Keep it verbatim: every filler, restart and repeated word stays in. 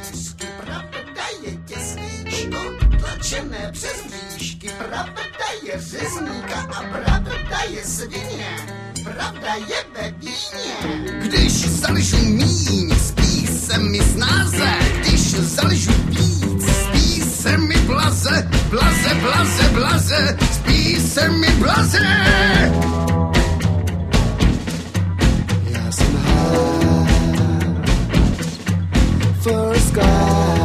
kousky, pravda je těsníčko, tlačené přes mřížky, pravda je řezníka a pravda je svině, pravda je ve víně. Když zalžu míň, spí se mi snáze, když zalžu víc, spí se mi blaze, blaze, blaze, blaze, spí se mi blaze. Já jsem high for a sky.